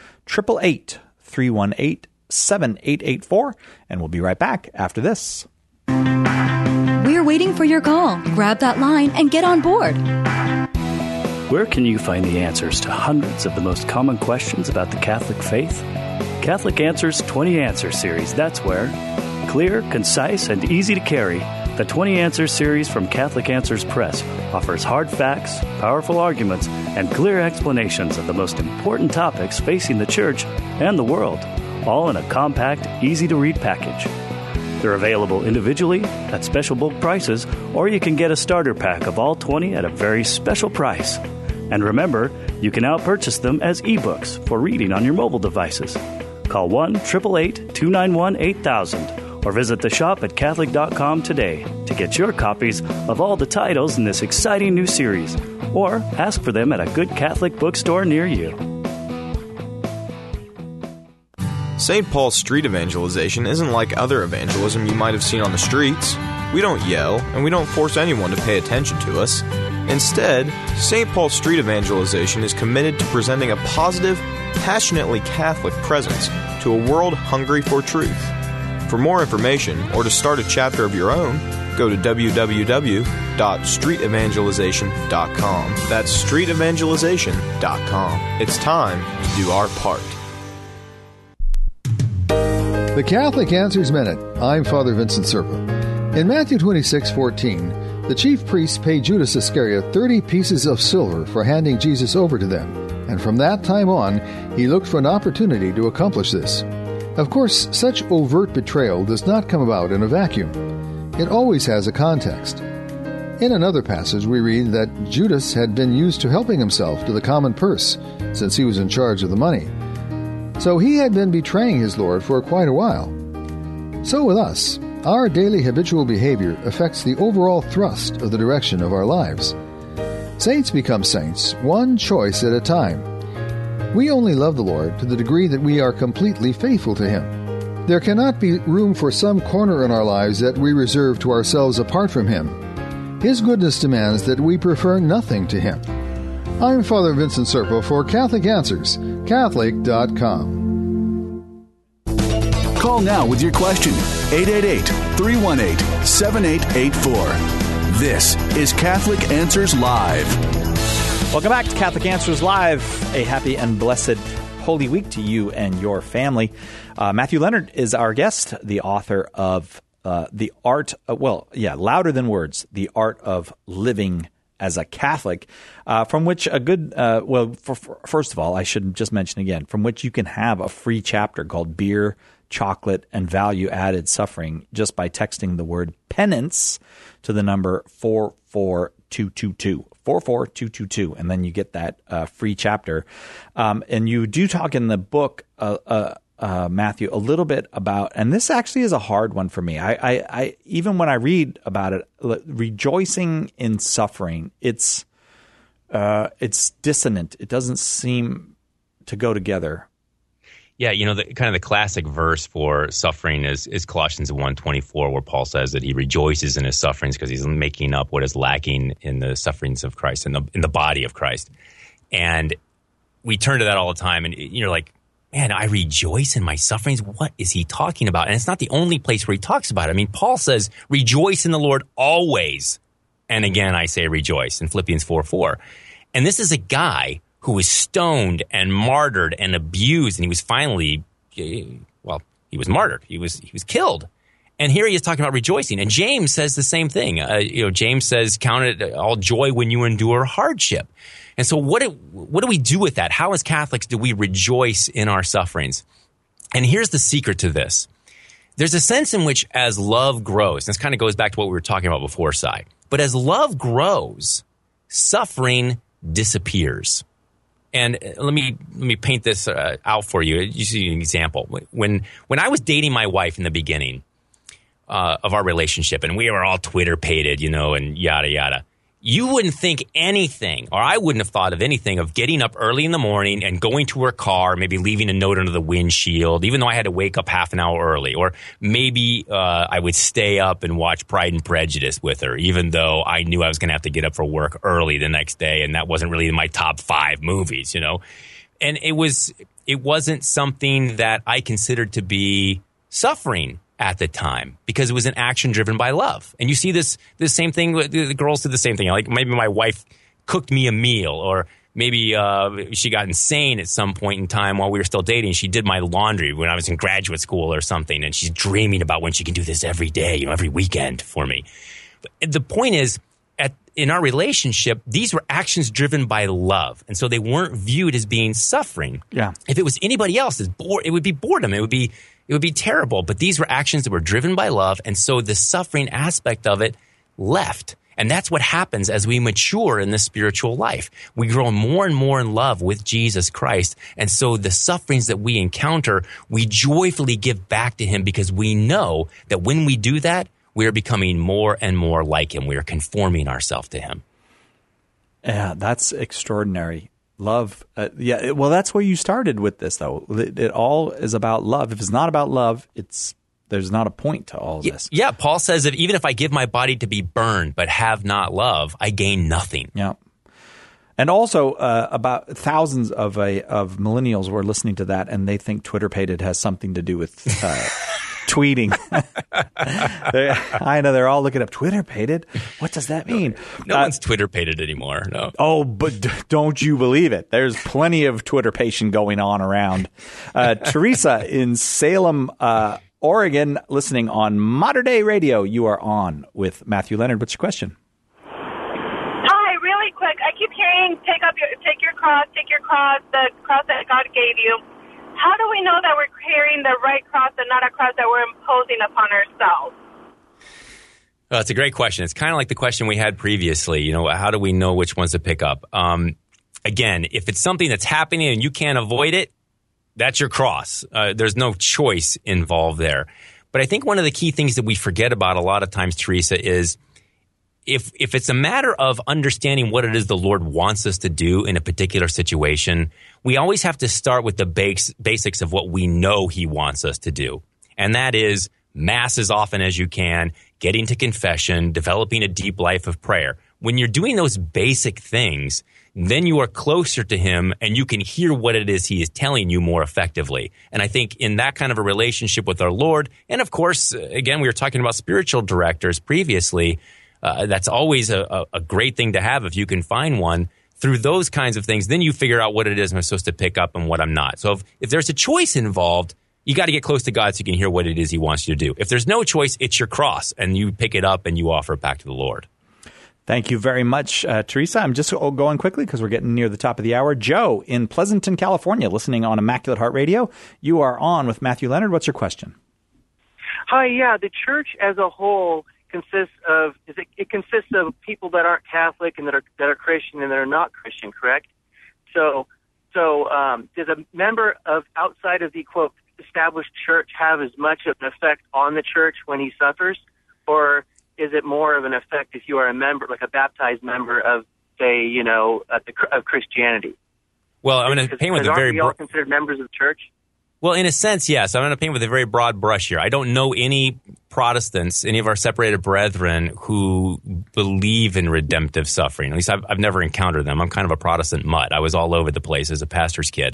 888-318-7884. And we'll be right back after this. We're waiting for your call. Grab that line and get on board. Where can you find the answers to hundreds of the most common questions about the Catholic faith? Catholic Answers 20 Answers series, that's where. Clear, concise, and easy to carry, the 20 Answers series from Catholic Answers Press offers hard facts, powerful arguments, and clear explanations of the most important topics facing the Church and the world, all in a compact, easy-to-read package. They're available individually at special bulk prices, or you can get a starter pack of all 20 at a very special price. And remember, you can now purchase them as ebooks for reading on your mobile devices. Call 1-888-291-8000 or visit the shop at Catholic.com today to get your copies of all the titles in this exciting new series, or ask for them at a good Catholic bookstore near you. St. Paul's street evangelization isn't like other evangelism you might have seen on the streets. We don't yell, and we don't force anyone to pay attention to us. Instead, St. Paul's street evangelization is committed to presenting a positive, passionately Catholic presence to a world hungry for truth. For more information, or to start a chapter of your own, go to www.streetevangelization.com. That's streetevangelization.com. It's time to do our part. The Catholic Answers Minute. I'm Father Vincent Serpa. In Matthew 26:14, the chief priests paid Judas Iscariot 30 pieces of silver for handing Jesus over to them, and from that time on, he looked for an opportunity to accomplish this. Of course, such overt betrayal does not come about in a vacuum. It always has a context. In another passage, we read that Judas had been used to helping himself to the common purse, since he was in charge of the money. So he had been betraying his Lord for quite a while. So with us, our daily habitual behavior affects the overall thrust of the direction of our lives. Saints become saints, one choice at a time. We only love the Lord to the degree that we are completely faithful to Him. There cannot be room for some corner in our lives that we reserve to ourselves apart from Him. His goodness demands that we prefer nothing to Him. I'm Father Vincent Serpa for Catholic Answers, Catholic.com. Call now with your question, 888-318-7884. This is Catholic Answers Live. Welcome back to Catholic Answers Live. A happy and blessed Holy Week to you and your family. Matthew Leonard is our guest, the author of The Art, Louder Than Words, The Art of Living as a Catholic, from which a good, first of all, I should just mention again, from which you can have a free chapter called Beer, Chocolate, and Value-Added Suffering just by texting the word penance to the number 44222. 44222, and then you get that free chapter. And you do talk in the book, Matthew, a little bit about, and this actually is a hard one for me. I even when I read about it, rejoicing in suffering, it's dissonant. It doesn't seem to go together. Yeah, the classic verse for suffering is Colossians 1:24, where Paul says that he rejoices in his sufferings because he's making up what is lacking in the sufferings of Christ, in the body of Christ. And we turn to that all the time, and you're like, man, I rejoice in my sufferings. What is he talking about? And it's not the only place where he talks about it. I mean, Paul says, rejoice in the Lord always. And again, I say rejoice in Philippians 4:4. And this is a guy who was stoned and martyred and abused, and he was finally, he was martyred. He was killed. And here he is talking about rejoicing. And James says the same thing. James says, count it all joy when you endure hardship. And so what do we do with that? How as Catholics do we rejoice in our sufferings? And here's the secret to this. There's a sense in which as love grows, and this kind of goes back to what we were talking about before, Si, but as love grows, suffering disappears. And let me paint this out for you. You see an example. When I was dating my wife in the beginning of our relationship, and we were all Twitter-pated, and yada, yada, you wouldn't think anything, or I wouldn't have thought of anything, of getting up early in the morning and going to her car, maybe leaving a note under the windshield, even though I had to wake up half an hour early. Or maybe I would stay up and watch Pride and Prejudice with her, even though I knew I was going to have to get up for work early the next day, and that wasn't really in my top 5 movies, And it wasn't something that I considered to be suffering at the time, because it was an action driven by love. And you see this same thing, the girls did the same thing. Like maybe my wife cooked me a meal, or maybe she got insane at some point in time while we were still dating. She did my laundry when I was in graduate school or something, and she's dreaming about when she can do this every day, every weekend for me. But the point is, in our relationship, these were actions driven by love, and so they weren't viewed as being suffering. Yeah. If it was anybody else's, it would be boredom. It would be terrible. But these were actions that were driven by love, and so the suffering aspect of it left. And that's what happens as we mature in the spiritual life. We grow more and more in love with Jesus Christ. And so the sufferings that we encounter, we joyfully give back to Him, because we know that when we do that, we are becoming more and more like Him. We are conforming ourselves to Him. Yeah, that's extraordinary. Love. Well, that's where you started with this, though. It all is about love. If it's not about love, there's not a point to all this. Yeah, Paul says that even if I give my body to be burned but have not love, I gain nothing. Yeah. And also, about thousands of millennials were listening to that, and they think Twitter-pated has something to do with tweeting. I know they're all looking up Twitter-pated. What does that mean? No one's Twitter-pated anymore. No. Oh, but don't you believe it? There's plenty of Twitter-pation going on around. Teresa in Salem, Oregon, listening on Modern Day Radio. You are on with Matthew Leonard. What's your question? I keep hearing, take your cross, the cross that God gave you. How do we know that we're carrying the right cross and not a cross that we're imposing upon ourselves? Well, it's a great question. It's kind of like the question we had previously. How do we know which ones to pick up? Again, if it's something that's happening and you can't avoid it, that's your cross. There's no choice involved there. But I think one of the key things that we forget about a lot of times, Teresa, is if it's a matter of understanding what it is the Lord wants us to do in a particular situation, we always have to start with the basics of what we know He wants us to do. And that is Mass as often as you can, getting to confession, developing a deep life of prayer. When you're doing those basic things, then you are closer to Him and you can hear what it is He is telling you more effectively. And I think in that kind of a relationship with our Lord, and of course, again, we were talking about spiritual directors previously, that's always a great thing to have if you can find one. Through those kinds of things, then you figure out what it is I'm supposed to pick up and what I'm not. So if there's a choice involved, you got to get close to God so you can hear what it is He wants you to do. If there's no choice, it's your cross, and you pick it up and you offer it back to the Lord. Thank you very much, Teresa. I'm just going quickly because we're getting near the top of the hour. Joe in Pleasanton, California, listening on Immaculate Heart Radio. You are on with Matthew Leonard. What's your question? Hi, the church as a whole consists of people that aren't Catholic and that are Christian and that are not Christian, correct? So does a member of outside of the quote established church have as much of an effect on the church when he suffers, or is it more of an effect if you are a member, like a baptized member of, say, of Christianity? Well, I'm going to paint with a very. Aren't we all considered members of the church? Well, in a sense, yes. I'm going to paint with a very broad brush here. I don't know any Protestants, any of our separated brethren who believe in redemptive suffering. At least I've never encountered them. I'm kind of a Protestant mutt. I was all over the place as a pastor's kid.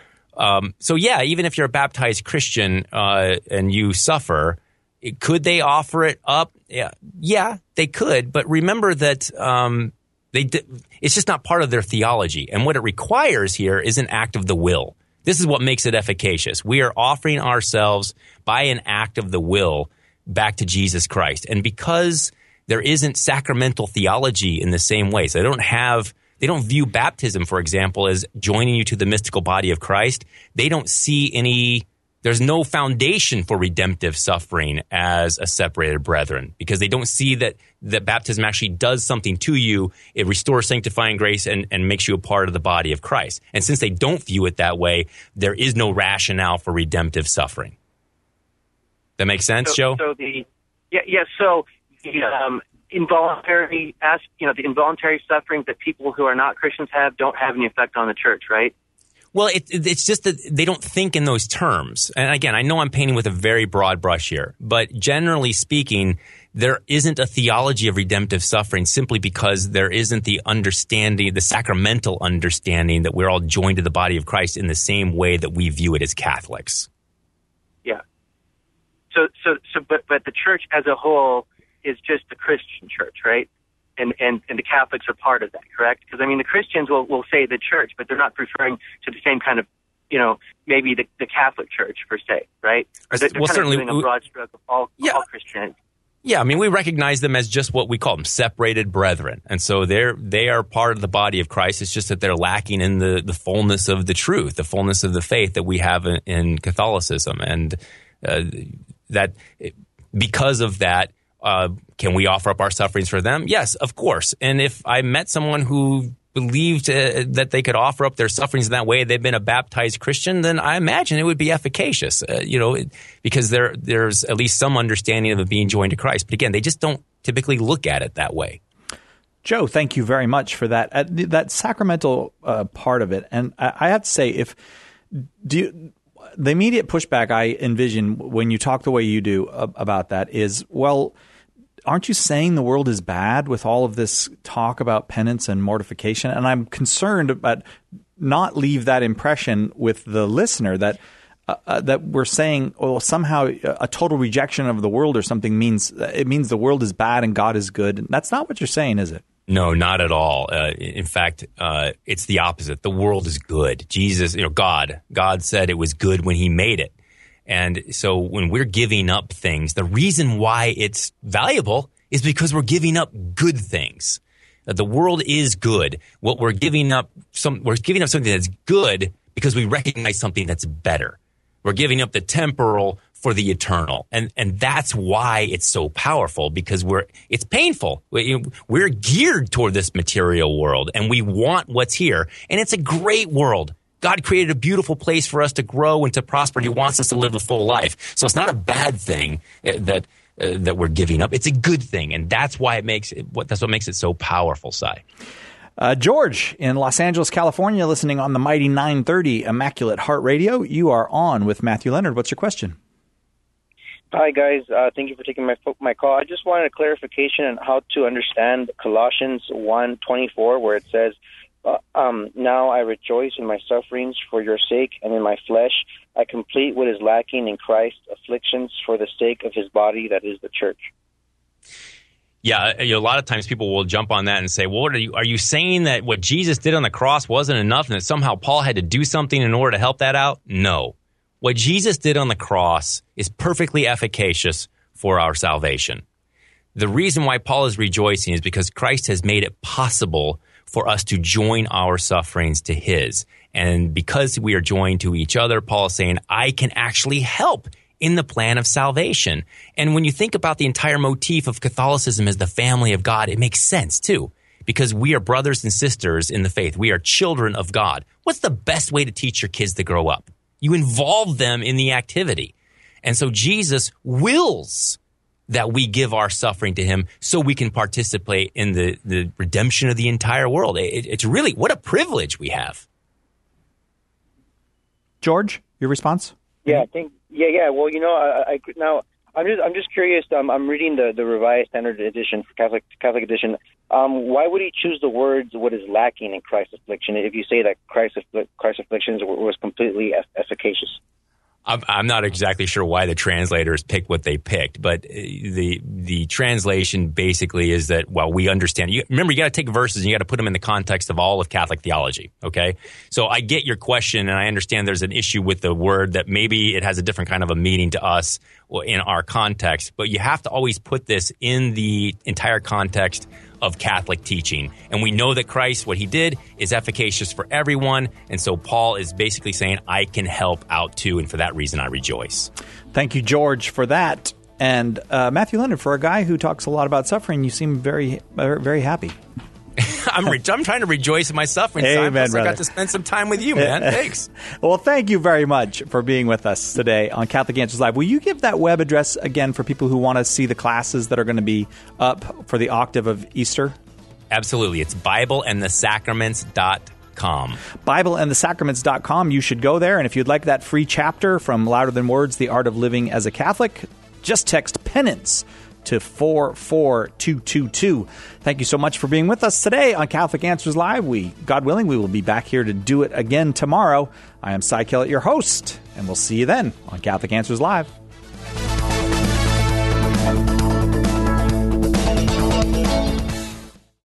So, even if you're a baptized Christian and you suffer, could they offer it up? Yeah, they could. But remember that it's just not part of their theology. And what it requires here is an act of the will. This is what makes it efficacious. We are offering ourselves by an act of the will back to Jesus Christ. And because there isn't sacramental theology in the same way, so they don't view baptism, for example, as joining you to the mystical body of Christ. They don't see there's no foundation for redemptive suffering as a separated brethren, because they don't see that baptism actually does something to you. It restores sanctifying grace and makes you a part of the body of Christ. And since they don't view it that way, there is no rationale for redemptive suffering. That makes sense, Joe? So the involuntary, the involuntary sufferings that people who are not Christians don't have any effect on the church, right? Well, it's just that they don't think in those terms. And again, I know I'm painting with a very broad brush here, but generally speaking, there isn't a theology of redemptive suffering simply because there isn't the understanding, the sacramental understanding that we're all joined to the body of Christ in the same way that we view it as Catholics. Yeah. But the church as a whole is just the Christian church, right? And the Catholics are part of that, correct? Because, the Christians will say the church, but they're not referring to the same kind of, maybe the Catholic Church, per se, right? Or they're certainly doing a broad stroke of all Christianity. Yeah, we recognize them as just what we call them, separated brethren. And so they are part of the body of Christ. It's just that they're lacking in the fullness of the truth, the fullness of the faith that we have in Catholicism. And that because of that, can we offer up our sufferings for them? Yes, of course. And if I met someone who believed that they could offer up their sufferings in that way, they've been a baptized Christian, then I imagine it would be efficacious, because there's at least some understanding of it being joined to Christ. But again, they just don't typically look at it that way. Joe, thank you very much for that. That sacramental part of it, and I have to say, the immediate pushback I envision when you talk the way you do about that is, well, aren't you saying the world is bad with all of this talk about penance and mortification? And I'm concerned about not leave that impression with the listener that we're saying, well, somehow a total rejection of the world or something means the world is bad and God is good. And that's not what you're saying, is it? No, not at all. In fact, it's the opposite. The world is good. Jesus, God said it was good when he made it. And so when we're giving up things, the reason why it's valuable is because we're giving up good things. The world is good. What we're giving up, we're giving up something that's good because we recognize something that's better. We're giving up the temporal for the eternal. And that's why it's so powerful, because it's painful. We're geared toward this material world and we want what's here. And it's a great world. God created a beautiful place for us to grow and to prosper. He wants us to live a full life. So it's not a bad thing that we're giving up. It's a good thing. And that's why that's what makes it so powerful, Cy. George in Los Angeles, California, listening on the mighty 930 Immaculate Heart Radio. You are on with Matthew Leonard. What's your question? Hi, guys. Thank you for taking my call. I just wanted a clarification on how to understand Colossians 1:24, where it says, now I rejoice in my sufferings for your sake, and in my flesh I complete what is lacking in Christ's afflictions for the sake of his body, that is the church. Yeah, a lot of times people will jump on that and say, well, are you saying that what Jesus did on the cross wasn't enough and that somehow Paul had to do something in order to help that out? No. What Jesus did on the cross is perfectly efficacious for our salvation. The reason why Paul is rejoicing is because Christ has made it possible for us to join our sufferings to his. And because we are joined to each other, Paul is saying, I can actually help in the plan of salvation. And when you think about the entire motif of Catholicism as the family of God, it makes sense too, because we are brothers and sisters in the faith. We are children of God. What's the best way to teach your kids to grow up? You involve them in the activity. And so Jesus wills that we give our suffering to him so we can participate in the redemption of the entire world. It's really, what a privilege we have. George, your response? Yeah, Well, now I'm just curious. I'm reading the Revised Standard Edition, Catholic Edition. Why would he choose the words "what is lacking in Christ's affliction" if you say that Christ's afflictions was completely efficacious? I'm not exactly sure why the translators picked what they picked, but the translation basically is that, well, we understand. Remember, you got to take verses and you got to put them in the context of all of Catholic theology, okay? So I get your question, and I understand there's an issue with the word that maybe it has a different kind of a meaning to us in our context, but you have to always put this in the entire context of Catholic teaching. And we know that Christ, what he did, is efficacious for everyone. And so Paul is basically saying, I can help out too. And for that reason, I rejoice. Thank you, George, for that. And Matthew Leonard, for a guy who talks a lot about suffering, you seem very, very happy. I'm trying to rejoice in my suffering. Amen, I got to spend some time with you, man. Thanks. Well, thank you very much for being with us today on Catholic Answers Live. Will you give that web address again for people who want to see the classes that are going to be up for the octave of Easter? Absolutely. It's BibleandTheSacraments.com. BibleandTheSacraments.com. You should go there. And if you'd like that free chapter from Louder Than Words, The Art of Living as a Catholic, just text penance to 44222. Thank you so much for being with us today on Catholic Answers Live. God willing, we will be back here to do it again tomorrow. I am Cy Kellett, your host, and we'll see you then on Catholic Answers Live.